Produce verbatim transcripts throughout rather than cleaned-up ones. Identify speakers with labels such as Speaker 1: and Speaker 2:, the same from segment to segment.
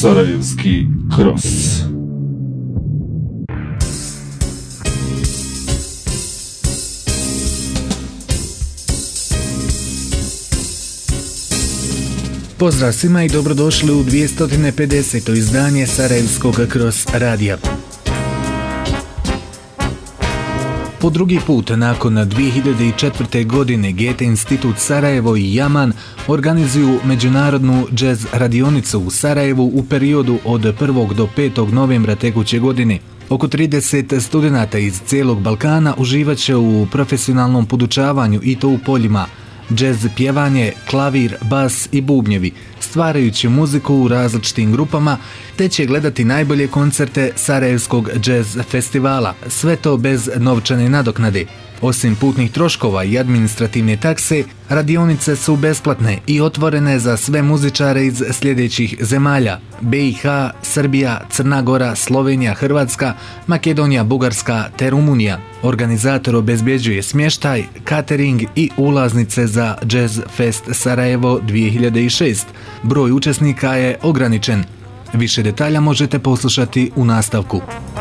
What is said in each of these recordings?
Speaker 1: Sarajevski Cross.
Speaker 2: Pozdrav svima i dobrodošli u dvjesto pedeseto izdanje Sarajevskog Cross radija. Po drugi put nakon dvije hiljade četvrte. godine Goethe institut Sarajevo i Jaman organizuju međunarodnu džez radionicu u Sarajevu u periodu od prvog do petog novembra tekuće godine. Oko trideset studenata iz cijelog Balkana uživat će u profesionalnom podučavanju i to u poljima džez pjevanje, klavir, bas i bubnjevi, stvarajući muziku u različitim grupama, te će gledati najbolje koncerte Sarajevskog džez festivala, sve to bez novčane nadoknade. Osim putnih troškova i administrativne takse, radionice su besplatne i otvorene za sve muzičare iz sljedećih zemalja: B i H, Srbija, Crna Gora, Slovenija, Hrvatska, Makedonija, Bugarska te Rumunija. Organizator obezbjeđuje smještaj, catering i ulaznice za Jazz Fest Sarajevo dvije hiljade šeste. Broj učesnika je ograničen. Više detalja možete poslušati u nastavku.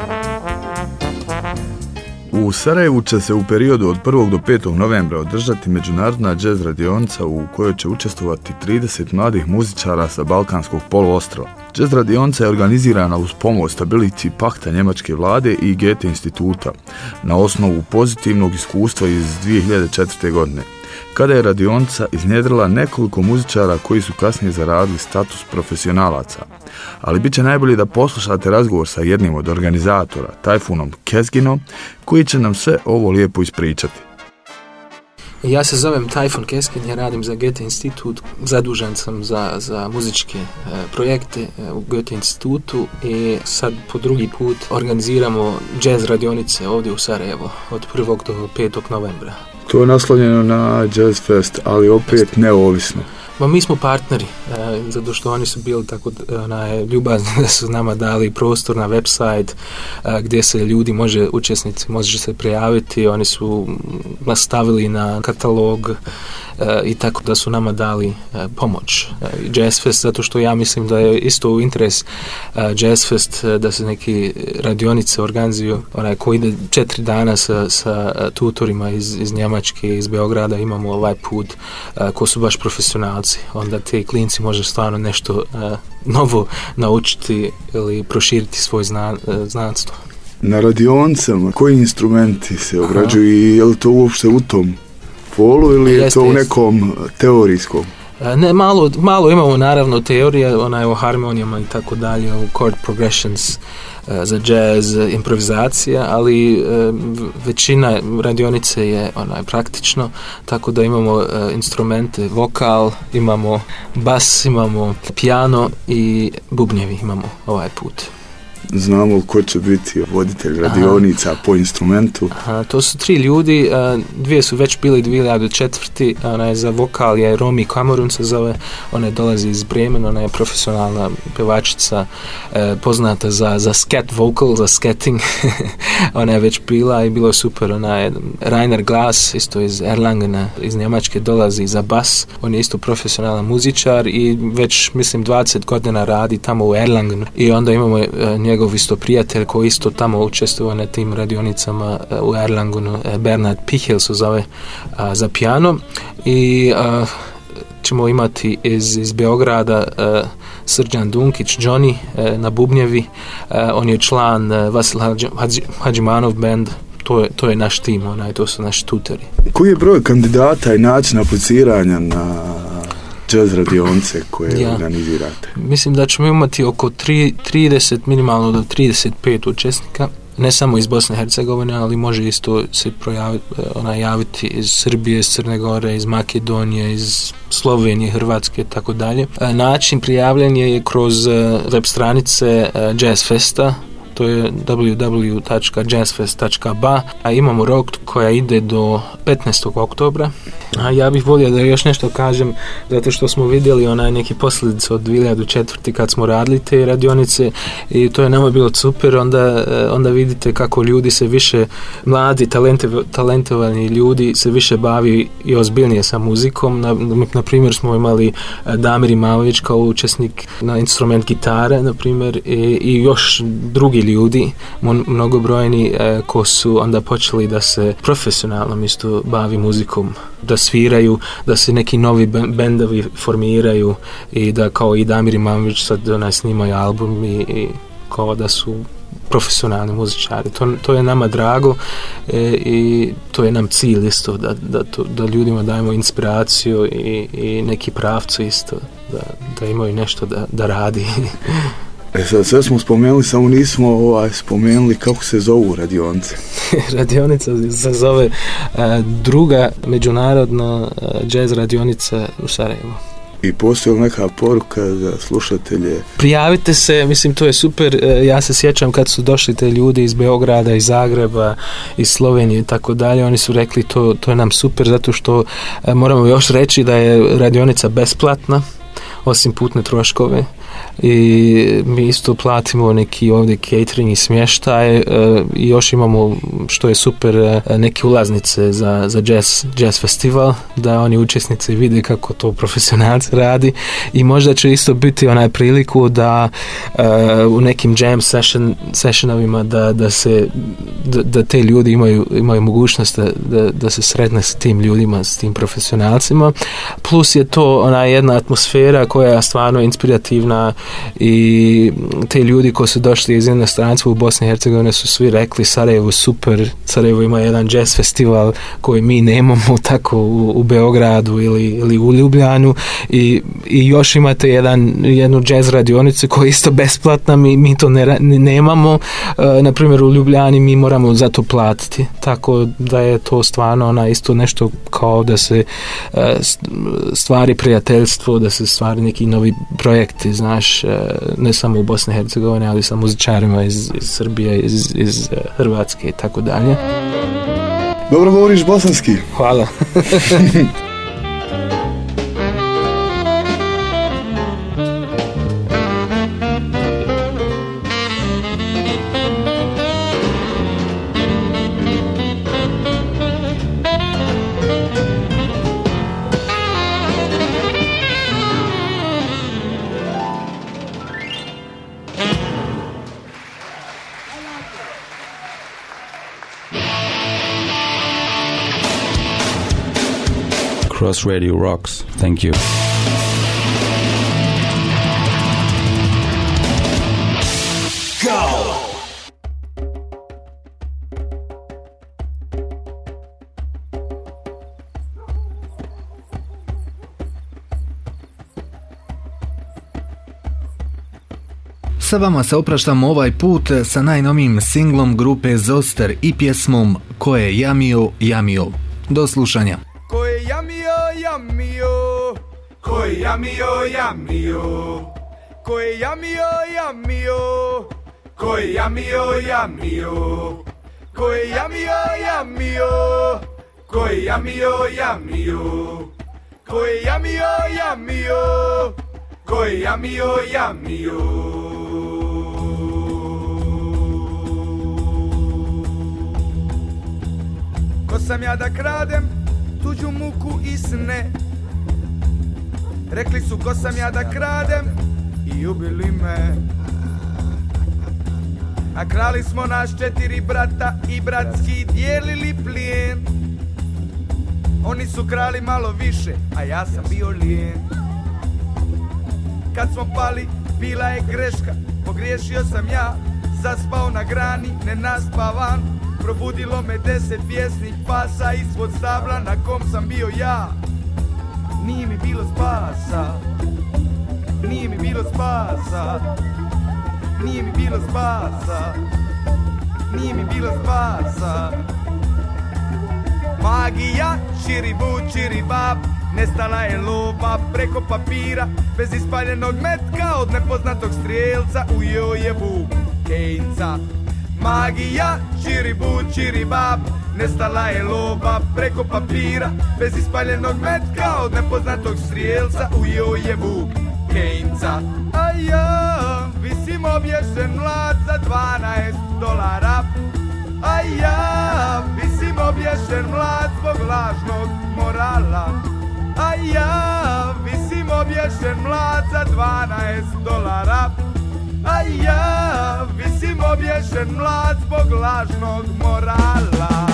Speaker 3: U Sarajevu će se u periodu od prvog do petog novembra održati međunarodna džez radionica u kojoj će učestvovati trideset mladih muzičara sa Balkanskog poluostrva. Džez radionica je organizirana uz pomoć Stability pakta njemačke vlade i Goethe instituta na osnovu pozitivnog iskustva iz dvije hiljade četvrte. godine, kada je radionica iznjedrila nekoliko muzičara koji su kasnije zaradili status profesionalaca. Ali bit će najbolje da poslušate razgovor sa jednim od organizatora, Tajfunom Kezginom, koji će nam sve ovo lijepo ispričati.
Speaker 4: Ja se zovem Tajfun Keskin, ja radim za Goethe institut, zadužen sam za, za muzičke e, projekte e, u Goethe institutu i sad po drugi put organiziramo jazz radionice ovdje u Sarajevo od prvog do petog novembra.
Speaker 3: To je naslonjeno na Jazz Fest, ali opet neovisno.
Speaker 4: Ma mi smo partneri, e, zato što oni su bili tako onaj, ljubazni da su nama dali prostor na website e, gdje se ljudi može, učesnici može se prijaviti, oni su nastavili na katalog e, i tako da su nama dali e, pomoć. E, Jazz Fest, zato što ja mislim da je isto u interes e, Jazz Fest e, da se neki radionice organizuju, onaj koji ide četiri dana sa, sa tutorima iz, iz Njemačke, iz Beograda, imamo ovaj put e, ko su baš profesionalci. Onda te klinci može stvarno nešto uh, novo naučiti ili proširiti svoj zna, uh, znanstvo.
Speaker 3: Na radionicama koji instrumenti se obrađuju i je li to uopšte u tom polu ili je jeste, to u nekom teorijskom?
Speaker 4: Uh, ne, malo, malo imamo naravno teorije, onaj o harmonijama i tako dalje, o chord progressions uh, za jazz, improvizacija, ali uh, većina radionice je onaj praktično, tako da imamo uh, instrumente, vokal, imamo bas, imamo piano i bubnjevi imamo ovaj put.
Speaker 3: Znamo ko će biti voditelj radionica Aha. po instrumentu.
Speaker 4: Aha, to su tri ljudi, dvije su već bili dvije hiljade četvrte. Ona je za vokal je Romi Kamorun se zove, ona je dolazi iz Bremen, ona je profesionalna pevačica, poznata za, za scat vocal, za scatting. Ona je već bila i bilo je super. Ona je Rainer Glas, isto iz Erlangena, iz Njemačke, dolazi za bas. On je isto profesionalan muzičar i već mislim dvadeset godina radi tamo u Erlangenu. I onda imamo njegov isto prijatelj koji isto tamo učestvuje na tim radionicama uh, u Erlangenu, uh, Bernard Pichel se zove, uh, za piano i uh, ćemo imati iz, iz Beograda uh, Srđan Dunkić, Johnny uh, na bubnjevi, uh, on je član uh, Vasil Hadžimanov band. To je, to je naš tim, onaj, to su naši tutori.
Speaker 3: Koji je broj kandidata i način apliciranja na jazz radionice koje ja. organizirate?
Speaker 4: Mislim da ćemo imati oko trideset, minimalno do trideset pet učesnika, ne samo iz Bosne i Hercegovine, ali može isto se projaviti, ona javiti iz Srbije, iz Crne Gore, iz Makedonije, iz Slovenije, Hrvatske i tako dalje. Način prijavljanja je kroz web stranice Jazz Festa to je w w w tačka jazzfest tačka b a, a imamo rok koja ide do petnaestog oktobra. A ja bih volio da još nešto kažem, zato što smo vidjeli onaj neki posljedice od dvije hiljade četvrte kad smo radili te radionice i to je nama bilo super, onda, onda vidite kako ljudi se više, mladi, talentovani ljudi se više bavi i ozbiljnije sa muzikom. Na, na primjer smo imali Damir Imalović kao učesnik na instrument gitare, na primjer, i, i još drugi ljudi, mnogobrojni, ko su onda počeli da se profesionalno isto bavi muzikom, da sviraju, da se neki novi bendovi formiraju i da kao i Damir Imanović sad onaj snimaju album i, i kao da su profesionalni muzičari. To, to je nama drago e, i to je nam cilj isto, da, da, to, da ljudima dajemo inspiraciju i, i neki pravcu isto, da, da imaju nešto da, da radi.
Speaker 3: E sad, sve smo spomenuli, samo nismo ovaj, spomenuli kako se zovu radionice.
Speaker 4: Radionica se zove uh, druga međunarodna uh, jazz radionica u Sarajevu.
Speaker 3: I postoji neka poruka za slušatelje?
Speaker 4: Prijavite se, mislim to je super. Ja se sjećam kad su došli te ljudi iz Beograda, iz Zagreba, iz Slovenije i tako dalje, oni su rekli to, to je nam super zato što moramo još reći da je radionica besplatna, osim putne troškove, i mi isto platimo neki ovdje catering i smještaj e, i još imamo, što je super, e, neke ulaznice za, za jazz, jazz festival, da oni učesnici vide kako to profesionalci radi i možda će isto biti onaj priliku da e, u nekim jam session, sessionovima da, da se da, da te ljudi imaju, imaju mogućnost da, da, da se sretne s tim ljudima, s tim profesionalcima, plus je to ona jedna atmosfera koja je stvarno inspirativna i te ljudi koji su došli iz inostranstva u Bosni i Hercegovini su svi rekli Sarajevo super, Sarajevo ima jedan jazz festival koji mi nemamo tako u, u Beogradu ili, ili u Ljubljanu i, i još imate jedan, jednu jazz radionicu koja je isto besplatna, mi, mi to ne, nemamo, e, na primjer u Ljubljani mi moramo za to platiti, tako da je to stvarno ona isto nešto kao da se e, stvari prijateljstvo, da se stvari neki novi projekti, znaš, ne samo u Bosni i Hercegovini, ali sa muzičarima iz, iz Srbije, iz, iz Hrvatske i tako dalje.
Speaker 3: Dobro govoriš bosanski.
Speaker 4: Hvala.
Speaker 1: Cross Radio rocks. Thank you.
Speaker 5: Go!
Speaker 2: Sa vama se opraštamo ovaj put sa najnovijim singlom grupe Zoster i pjesmom Ko je jamio, jamio. Do slušanja.
Speaker 5: Ko je jamio, jamio, ko je jamio, jamio, ko je jamio, jamio, ko je jamio, jamio, ko je jamio, jamio, ko je jamio, jamio, ko je jamio, jamio, ko je jamio, jamio. Ko sam ja da kradem tuđu muku i sne, rekli su ko sam ja da kradem i ubili me. A krali smo naš četiri brata i bratski dijelili plijen. Oni su krali malo više, a ja sam bio lijen. Kad smo pali, bila je greška, pogriješio sam ja, zaspao na grani, nenaspavan. Probudilo me deset bijesnih pasa ispod stabla na kom sam bio ja. Nije mi bilo spasa, nije mi bilo spasa, nije mi bilo spasa, nije mi bilo spasa. Magija, čiribu, čiribab, nestala je lova preko papira, bez ispaljenog metka od nepoznatog strijelca ujeo je vuk. Kejca. Magija, čiribu, čiribab, nestala je lova preko papira, bez ispaljenog metka od nepoznatog strijelca ujeo je vuk Kejca. A ja visim obješen mlad za dvanaest dolara. A ja visim obješen mlad zbog lažnog morala. A ja visim obješen mlad za dvanaest dolara. A ja visim obješen mlad zbog lažnog morala.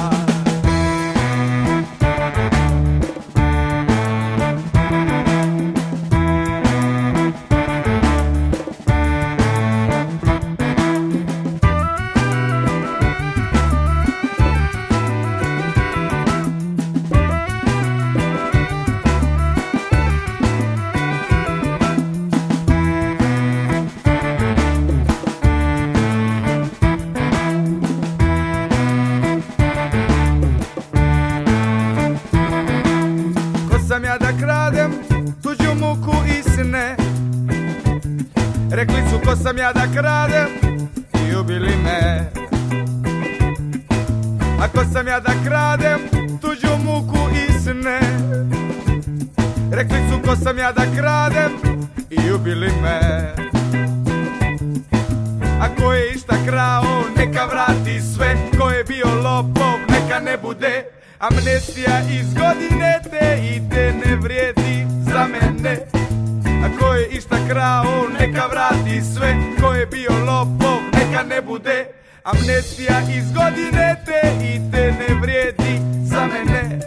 Speaker 5: Sam ja da kradem tuđu muku i sne. Rekli su ko sam ja da kradem i ubili me. A ko sam ja da kradem tuđu muku i sne. Rekli su ko sam ja da kradem i ubili me. A ko je išta krao neka vrati sve. Ko je bio lopov neka ne bude amnestija iz godine te i te ne vrijedi za mene. A ko je išta krao neka vrati sve. Ko je bio lopov neka ne bude amnestija iz godine te i te ne vrijedi za mene.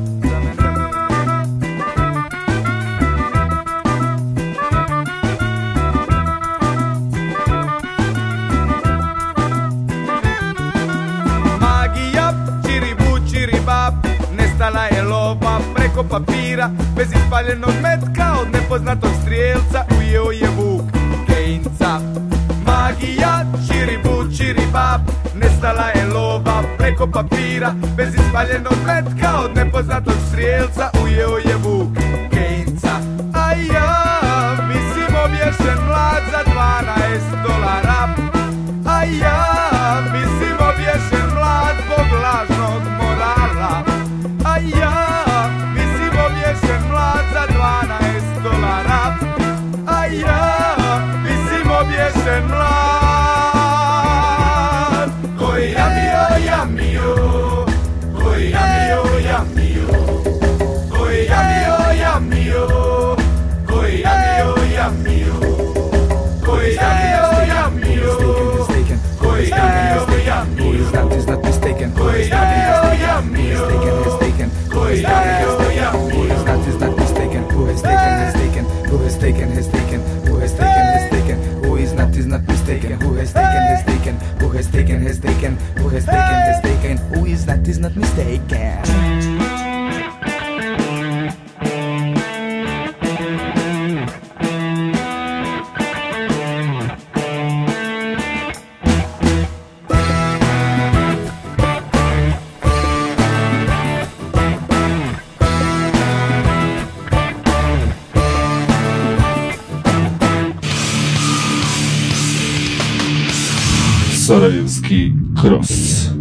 Speaker 5: Nestala je lova preko papira, bez ispaljenog metka od nepoznatog strijelca ujeo je vuk Kejca. Magija, čiribu, čiribab, nestala je lova preko papira, bez ispaljenog metka od nepoznatog strijelca ujeo je vuk Kejca. A ja visim obješen mlad za dvanaest dolara. A ja visim obješen mlad zbog lažnog morala. A ja visim obješen mlad za dvanaest dolara. A ja visim obješen mlad koji jamio, jamio, koji jamio, jamio, koji jamio, jamio, koji jamio, jamio, koji jamio, jamio, koji jamio, jamio,
Speaker 6: that is not mistaken.
Speaker 5: koji jamio, jamio.
Speaker 6: Who is that is not mistaken? Who has taken has taken? Who has taken has taken? Who has taken has taken? Who is not is not mistaken? Who has taken has taken? Who has taken has taken? Who has taken has taken? Who is that is not mistaken?
Speaker 1: Sarajevski Cross.